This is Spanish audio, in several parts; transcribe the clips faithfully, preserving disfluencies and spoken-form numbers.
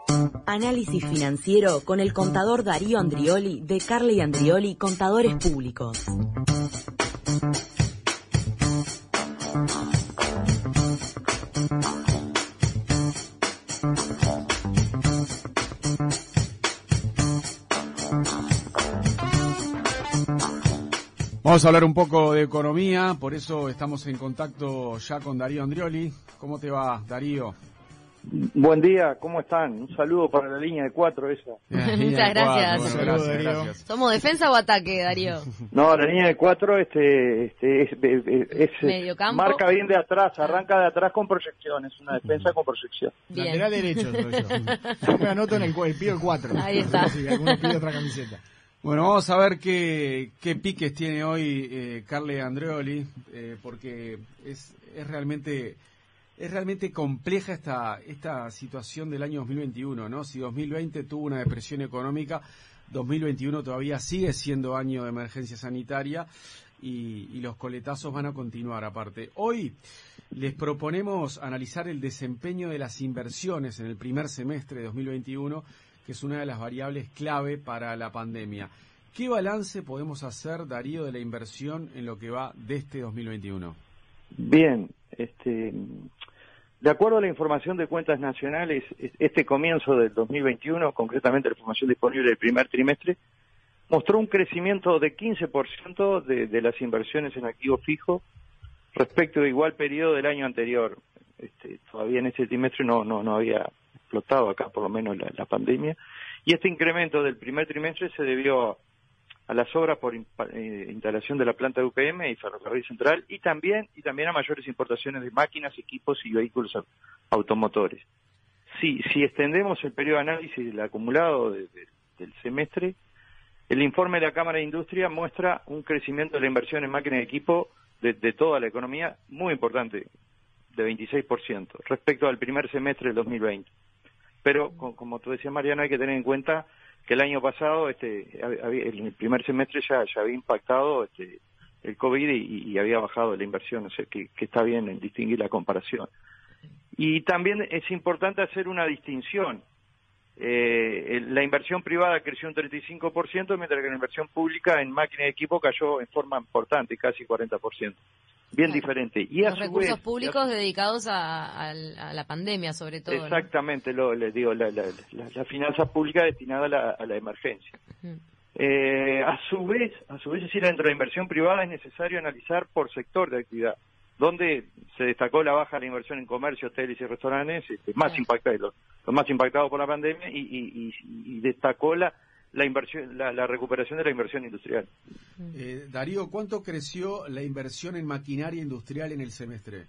Análisis financiero con el contador Darío Andrioli de Carly Andrioli Contadores Públicos. Vamos a hablar un poco de economía, por eso estamos en contacto ya con Darío Andrioli. ¿Cómo te va, Darío? Buen día, ¿cómo están? Un saludo para la línea de cuatro esa. Muchas gracias. Bueno, gracias, gracias. ¿Somos defensa o ataque, Darío? No, la línea de cuatro este, este, es, es, es Mediocampo. Marca bien de atrás, arranca de atrás con proyección, es una defensa con proyección. Bien. Lateral derecho soy yo. Yo me anoto en el, el pido el cuatro. Ahí está. Si alguno pide otra camiseta. Bueno, vamos a ver qué, qué piques tiene hoy eh, Carly Andrioli, eh, porque es, es realmente... Es realmente compleja esta esta situación del año dos mil veintiuno, ¿no? Si dos mil veinte tuvo una depresión económica, dos mil veintiuno todavía sigue siendo año de emergencia sanitaria y, y los coletazos van a continuar aparte. Hoy les proponemos analizar el desempeño de las inversiones en el primer semestre de dos mil veintiuno, que es una de las variables clave para la pandemia. ¿Qué balance podemos hacer, Darío, de la inversión en lo que va de este dos mil veintiuno? Bien, este... De acuerdo a la información de cuentas nacionales, este comienzo del dos mil veintiuno, concretamente la información disponible del primer trimestre, mostró un crecimiento de quince por ciento de, de las inversiones en activo fijo respecto de igual periodo del año anterior. Este, todavía en este trimestre no, no, no había explotado acá por lo menos la, la pandemia. Y este incremento del primer trimestre se debió a, a las obras por in, eh, instalación de la planta de U P M y Ferrocarril Central y también y también a mayores importaciones de máquinas, equipos y vehículos automotores. Si, si extendemos el periodo de análisis del acumulado de, de, del semestre, el informe de la Cámara de Industria muestra un crecimiento de la inversión en máquinas y equipo de, de toda la economía muy importante, de veintiséis por ciento, respecto al primer semestre del dos mil veinte. Pero, como tú decías, Mariano, hay que tener en cuenta que el año pasado, este, el primer semestre ya, ya había impactado este, el COVID y, y había bajado la inversión, o sea que, que está bien en distinguir la comparación. Y también es importante hacer una distinción. Eh, la inversión privada creció un treinta y cinco por ciento, mientras que la inversión pública en máquinas y equipo cayó en forma importante, casi cuarenta por ciento. Bien claro. Diferente. Y a Los su recursos vez, públicos ya, dedicados a, a, a la pandemia, sobre todo. Exactamente, ¿no? lo, les digo, la, la, la, la finanza pública destinada a la, a la emergencia. Uh-huh. Eh, a su vez, a su vez, es decir, dentro de la inversión privada es necesario analizar por sector de actividad, donde se destacó la baja de la inversión en comercio, hoteles y restaurantes, este, más claro. impactados, los, los más impactados por la pandemia, y, y, y, y destacó la la inversión, la, la recuperación de la inversión industrial. Eh, Darío, ¿cuánto creció la inversión en maquinaria industrial en el semestre?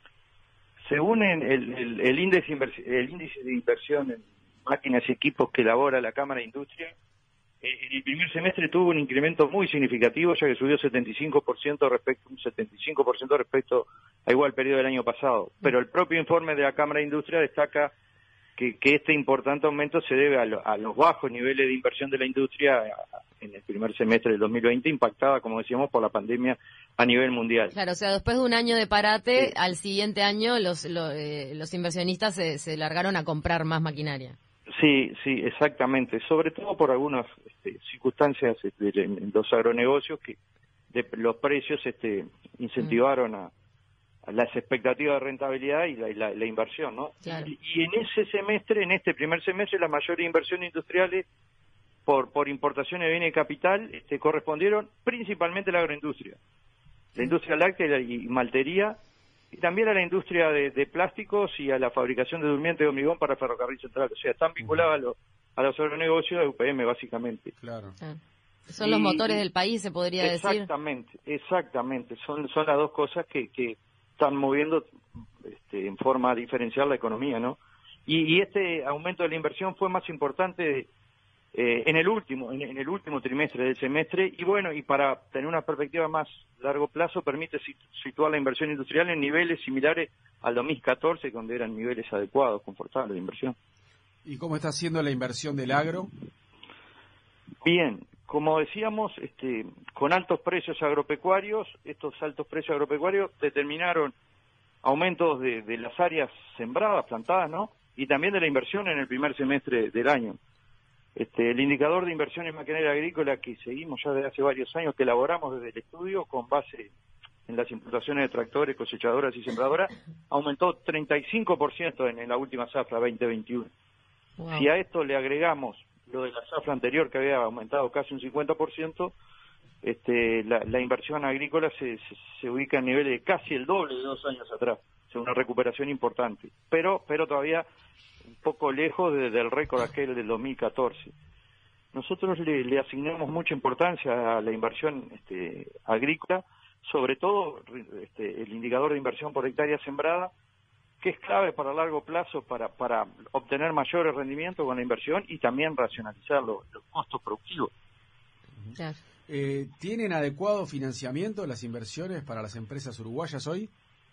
Según el, el, el, índice, el índice de inversión en máquinas y equipos que elabora la Cámara de Industria, eh, en el primer semestre tuvo un incremento muy significativo, ya que subió setenta y cinco por ciento respecto, un setenta y cinco por ciento respecto a igual periodo del año pasado. Pero el propio informe de la Cámara de Industria destaca Que, que este importante aumento se debe a, lo, a los bajos niveles de inversión de la industria en el primer semestre del dos mil veinte, impactada, como decíamos, por la pandemia a nivel mundial. Claro, o sea, después de un año de parate, sí. al siguiente año los lo, eh, los inversionistas se, se largaron a comprar más maquinaria. Sí, sí, exactamente, sobre todo por algunas este, circunstancias este, en los agronegocios que de, los precios este, incentivaron mm. a las expectativas de rentabilidad y la, la, la inversión, ¿no? Claro. Y, y en ese semestre, en este primer semestre, las mayores inversiones industriales por por importaciones de bienes de capital este, correspondieron principalmente a la agroindustria, la industria láctea y maltería, y también a la industria de, de plásticos y a la fabricación de durmientes de hormigón para Ferrocarril Central. O sea, están vinculadas a, lo, a los agronegocios de U P M, básicamente. Claro. Ah. Son y, los motores del país, se podría exactamente, decir. Exactamente, exactamente. Son, son las dos cosas que... que están moviendo este, en forma diferencial la economía, ¿no? Y, y este aumento de la inversión fue más importante eh, en el último en, en el último trimestre del semestre, y bueno, y para tener una perspectiva más largo plazo permite situar la inversión industrial en niveles similares al dos mil catorce, donde eran niveles adecuados, confortables de inversión. ¿Y cómo está haciendo la inversión del agro? Bien, como decíamos, este, con altos precios agropecuarios, estos altos precios agropecuarios determinaron aumentos de, de las áreas sembradas, plantadas, ¿no? y también de la inversión en el primer semestre del año. Este, el indicador de inversión en maquinaria agrícola que seguimos ya desde hace varios años, que elaboramos desde el estudio con base en las importaciones de tractores, cosechadoras y sembradoras, aumentó treinta y cinco por ciento en, en la última zafra veinte veintiuno. Wow. Si a esto le agregamos lo de la zafra anterior, que había aumentado casi un cincuenta por ciento, este, la, la inversión agrícola se, se, se ubica en niveles de casi el doble de dos años atrás. O sea, una recuperación importante, pero pero todavía un poco lejos de, del récord aquel del dos mil catorce. Nosotros le, le asignamos mucha importancia a la inversión este, agrícola, sobre todo este, el indicador de inversión por hectárea sembrada, que es clave para largo plazo para, para obtener mayores rendimientos con la inversión y también racionalizar los, los costos productivos. Claro. Eh, ¿Tienen adecuado financiamiento las inversiones para las empresas uruguayas hoy?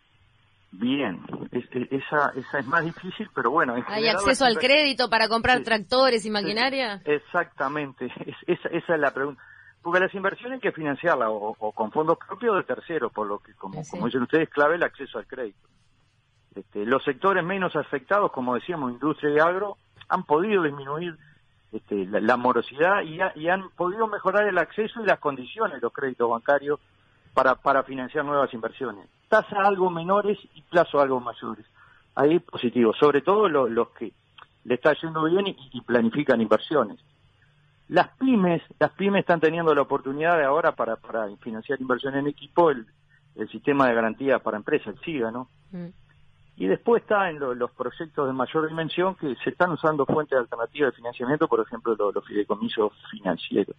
Bien, es, es, esa, esa es más difícil, pero bueno. ¿Hay acceso al crédito para comprar sí, tractores y maquinaria? Sí, exactamente, es, esa, esa es la pregunta. Porque las inversiones hay que financiarlas o, o con fondos propios de terceros, por lo que, como, sí. como dicen ustedes, clave el acceso al crédito. Este, los sectores menos afectados, como decíamos, industria y agro, han podido disminuir este, la, la morosidad y, ha, y han podido mejorar el acceso y las condiciones de los créditos bancarios para, para financiar nuevas inversiones. Tasas algo menores y plazos algo mayores. Ahí positivo, sobre todo los, los que le está yendo bien y, y planifican inversiones. Las pymes, las pymes están teniendo la oportunidad de ahora para, para financiar inversión en equipo, el, el sistema de garantía para empresas, el SIGA, ¿no? Mm. Y después está en lo, los proyectos de mayor dimensión que se están usando fuentes alternativas de financiamiento, por ejemplo, los, los fideicomisos financieros.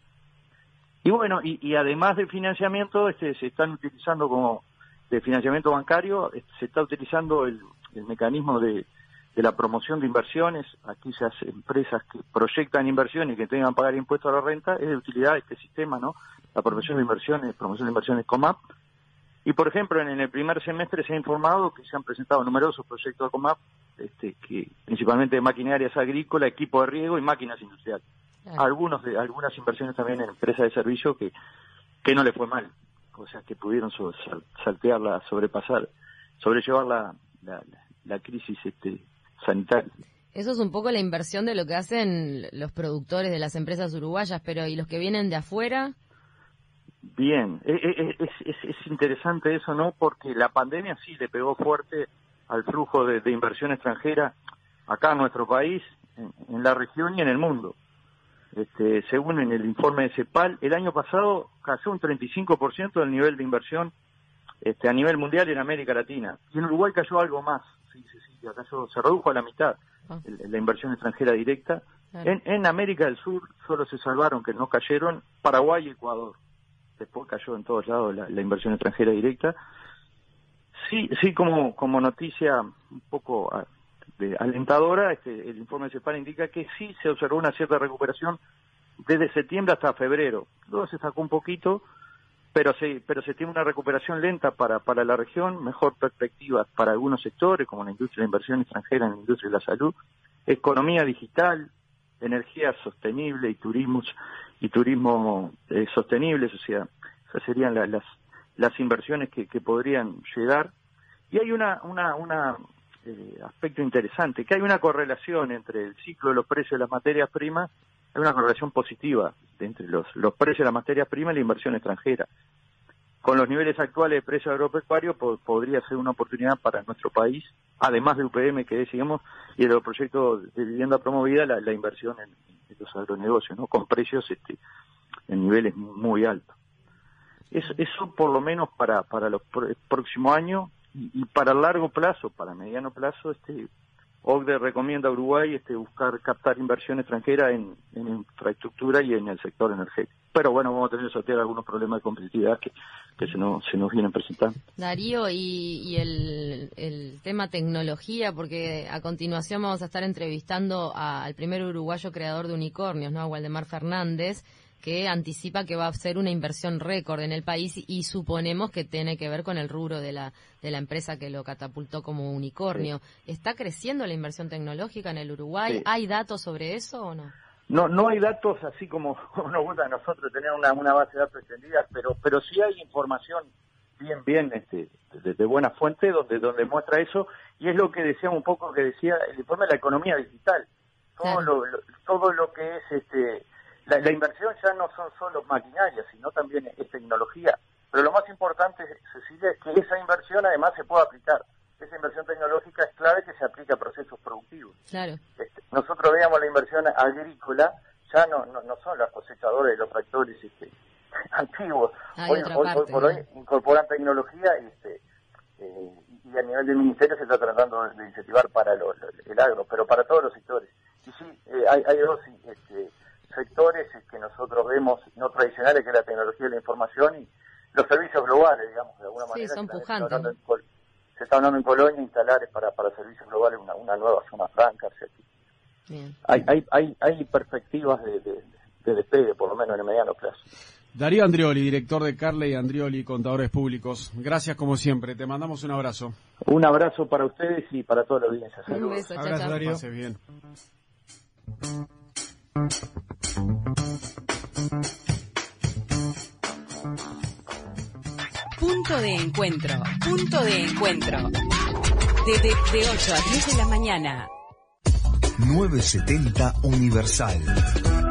Y bueno, y, y además del financiamiento, este, se están utilizando como de financiamiento bancario, este, se está utilizando el, el mecanismo de de la promoción de inversiones, aquellas empresas que proyectan inversiones y que tengan que pagar impuestos a la renta, es de utilidad este sistema, ¿no? La promoción de inversiones, promoción de inversiones COMAP. Y, por ejemplo, en, en el primer semestre se ha informado que se han presentado numerosos proyectos de COMAP, este, que principalmente de maquinarias agrícolas, equipo de riego y máquinas industriales. Claro. Algunos de, algunas inversiones también en empresas de servicio que, que no le fue mal, o sea, que pudieron so, sal, saltearla, sobrepasar, sobrellevar la, la, la crisis este, sanitaria. Eso es un poco la inversión de lo que hacen los productores de las empresas uruguayas, pero ¿y los que vienen de afuera? Bien, es, es, es, es interesante eso, ¿no? Porque la pandemia sí le pegó fuerte al flujo de, de inversión extranjera acá en nuestro país, en, en la región y en el mundo. Este, según en el informe de CEPAL, el año pasado cayó un treinta y cinco por ciento del nivel de inversión este, a nivel mundial en América Latina. Y en Uruguay cayó algo más. Sí, sí, sí, acá se redujo a la mitad oh. la inversión extranjera directa. Claro. En, en América del Sur solo se salvaron, que no cayeron, Paraguay y Ecuador. Después cayó en todos lados la, la inversión extranjera directa. Sí, sí, como como noticia un poco a, de, alentadora, este, el informe de CEPAL indica que sí se observó una cierta recuperación desde septiembre hasta febrero. Luego se sacó un poquito, pero se pero se tiene una recuperación lenta para para la región, mejor perspectiva para algunos sectores, como la industria de inversión extranjera en la industria de la salud, economía digital, energía sostenible y turismo y turismo eh, sostenibles, o sea, esas serían la, las las inversiones que, que podrían llegar. Y hay una una una eh, aspecto interesante, que hay una correlación entre el ciclo de los precios de las materias primas, hay una correlación positiva entre los los precios de las materias primas y la inversión extranjera. Con los niveles actuales de precios agropecuarios po podría ser una oportunidad para nuestro país, además de U P M que decíamos, y de los proyectos de vivienda promovida, la, la inversión en, en los agronegocios, ¿no? Con precios este, en niveles muy altos. Eso, eso por lo menos para para los pr próximos años y, y para largo plazo, para mediano plazo, este O C D E recomienda a Uruguay este, buscar captar inversión extranjera en, en infraestructura y en el sector energético. Pero bueno, vamos a tener que sortear algunos problemas de competitividad que, que se, nos, se nos vienen presentando. Darío, y, y el, el tema tecnología, porque a continuación vamos a estar entrevistando a, al primer uruguayo creador de unicornios, ¿no? A Waldemar Fernández, que anticipa que va a ser una inversión récord en el país y suponemos que tiene que ver con el rubro de la de la empresa que lo catapultó como unicornio. Sí. ¿Está creciendo la inversión tecnológica en el Uruguay? Sí. ¿Hay datos sobre eso o no? No, no hay datos así como, como nos gusta a nosotros tener una, una base de datos extendida, pero pero sí hay información bien, bien este, de, de buena fuente, donde, donde muestra eso, y es lo que decía un poco, que decía el informe de la economía digital. Todo, claro. lo, lo, todo lo que es este la, la inversión ya no son solo maquinarias, sino también es tecnología. Pero lo más importante, Cecilia, es que esa inversión además se pueda aplicar. Esa inversión tecnológica es clave que se aplique a procesos productivos. Claro. Este, nosotros veíamos la inversión agrícola, ya no no, no son las cosechadoras y los tractores este, antiguos. Hoy, hoy, parte, hoy por ¿no? hoy incorporan tecnología y, este, eh, y a nivel del ministerio se está tratando de, de incentivar para lo, lo, el agro, pero para todos los sectores. Y sí, eh, hay, hay dos este, sectores que nosotros vemos no tradicionales, que es la tecnología de la información y los servicios globales, digamos, de alguna manera. Sí, son pujantes. Se está, en, se está hablando en Colonia instalar para, para servicios globales una, una nueva zona franca. O sea, Bien. Hay, hay, hay, hay perspectivas de, de, de despegue, por lo menos en el mediano plazo. Darío Andrioli, director de Carley Andrioli, Contadores Públicos. Gracias como siempre, te mandamos un abrazo. Un abrazo para ustedes y para toda la audiencia. Un beso, chao, abrazo, chao. Darío. Pase bien. Punto de encuentro, punto de encuentro. De, de, de ocho a diez de la mañana. novecientos setenta Universal.